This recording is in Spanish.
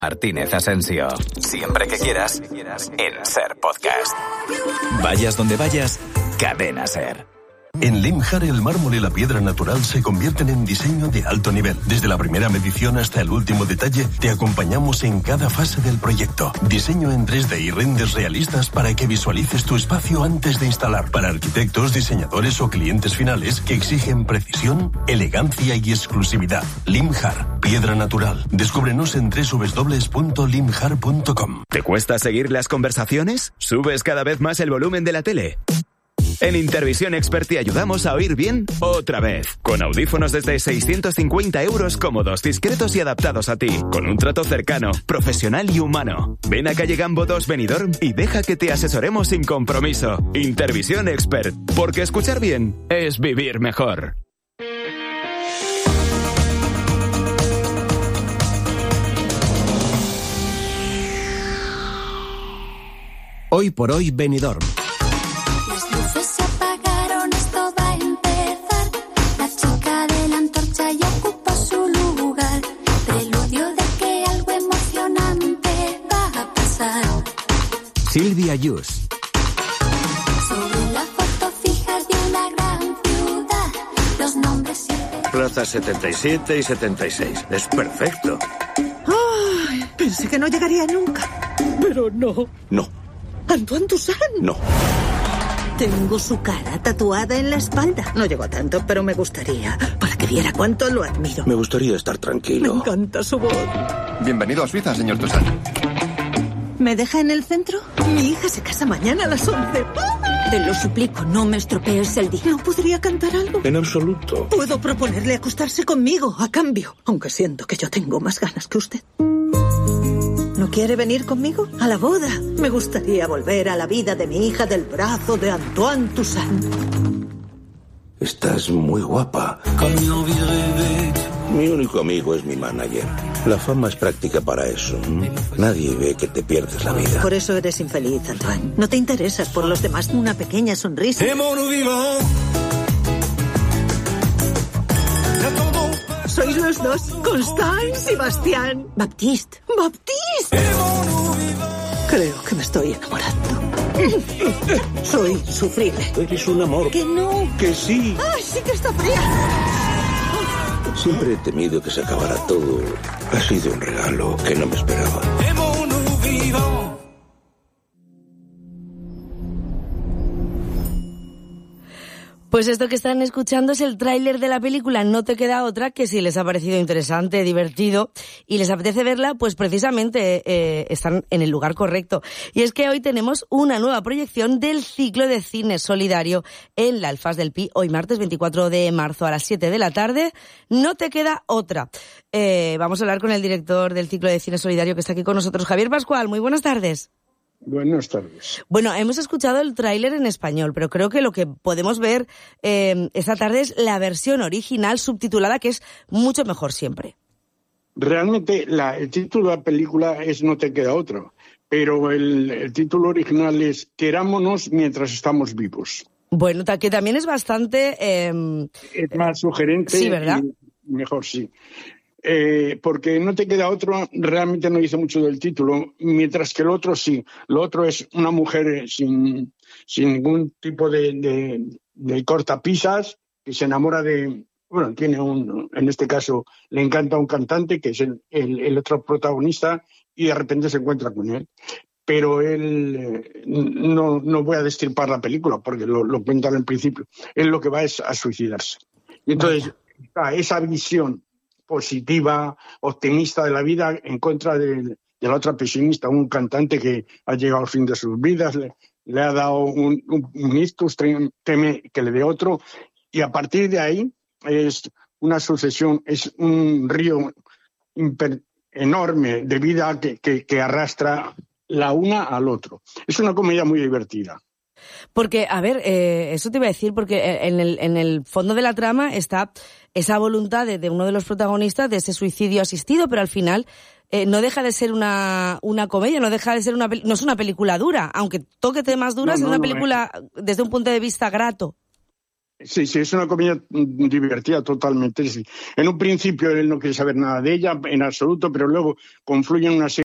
Martínez Asensio. Siempre que quieras, en Ser Podcast. Vayas donde vayas, Cadena Ser. En Limjar el mármol y la piedra natural se convierten en diseño de alto nivel. Desde la primera medición hasta el último detalle, te acompañamos en cada fase del proyecto. Diseño en 3D y renders realistas para que visualices tu espacio antes de instalar. Para arquitectos, diseñadores o clientes finales que exigen precisión, elegancia y exclusividad. Limjar, piedra natural. Descúbrenos en www.limjar.com. ¿Te cuesta seguir las conversaciones? ¿Subes cada vez más el volumen de la tele? En Intervisión Expert te ayudamos a oír bien otra vez. Con audífonos desde 650 € cómodos, discretos y adaptados a ti. Con un trato cercano, profesional y humano. Ven a calle Gambo 2 Benidorm y deja que te asesoremos sin compromiso. Intervisión Expert. Porque escuchar bien es vivir mejor. Hoy por hoy Benidorm. Silvia Yus. Sobre la foto fija de una gran ciudad, los nombres siempre... Plaza 77 y 76. Es perfecto. Ay, pensé que no llegaría nunca. Pero no. No. Antoine Toussaint. No. Tengo su cara tatuada en la espalda. No llegó a tanto, pero me gustaría, para que viera cuánto lo admiro. Me gustaría estar tranquilo. Me encanta su voz. Bienvenido a Suiza, señor Toussaint. ¿Me deja en el centro? Mi hija se casa mañana a las 11. Te lo suplico, no me estropees el día. ¿No podría cantar algo? En absoluto. Puedo proponerle acostarse conmigo, a cambio. Aunque siento que yo tengo más ganas que usted. ¿No quiere venir conmigo? A la boda. Me gustaría volver a la vida de mi hija del brazo de Antoine Toussaint. Estás muy guapa. Mi único amigo es mi manager. La fama es práctica para eso. Nadie ve que te pierdes la vida. Por eso eres infeliz, Antoine. No te interesas por los demás. Una pequeña sonrisa. Sois los dos, Constance y Bastien. Baptiste. ¡Baptiste! Creo que me estoy enamorando. Soy insufrible. Eres un amor. ¡Que no! Que sí. ¡Ay, sí que está fría! Siempre he temido que se acabara todo. Ha sido un regalo que no me esperaba. Pues esto que están escuchando es el tráiler de la película No te queda otra, que si les ha parecido interesante, divertido y les apetece verla, pues precisamente están en el lugar correcto. Y es que hoy tenemos una nueva proyección del ciclo de cine solidario en la Alfaz del Pi, hoy martes 24 de marzo a las 7 de la tarde. No te queda otra. Vamos a hablar con el director del ciclo de cine solidario que está aquí con nosotros, Javier Pascual. Muy buenas tardes. Buenas tardes. Bueno, hemos escuchado el tráiler en español, pero creo que lo que podemos ver esta tarde es la versión original subtitulada, que es mucho mejor siempre. Realmente el título de la película es No te queda otro, pero el título original es Querámonos mientras estamos vivos. Bueno, que también es bastante... es más sugerente. Sí, ¿verdad? Mejor, sí. Porque No te queda otro realmente no dice mucho del título, mientras que el otro sí. Lo otro es una mujer sin ningún tipo de cortapisas que se enamora de... Bueno, en este caso le encanta un cantante que es el otro protagonista y de repente se encuentra con él. Pero él, no voy a destripar la película porque lo cuenta al principio. Él lo que va es a suicidarse. Y entonces esa visión positiva, optimista de la vida en contra de la otra pesimista, un cantante que ha llegado al fin de sus vidas, le ha dado un ictus, teme que le dé otro, y a partir de ahí es una sucesión, es un río enorme de vida que arrastra la una al otro. Es una comedia muy divertida. Porque, a ver, eso te iba a decir, porque en el fondo de la trama está esa voluntad de uno de los protagonistas de ese suicidio asistido, pero al final no deja de ser una comedia, no deja de ser no es una película dura, aunque toque temas duras, es una película desde un punto de vista grato. Sí, es una comedia divertida totalmente. Sí. En un principio él no quiere saber nada de ella, en absoluto, pero luego confluyen una serie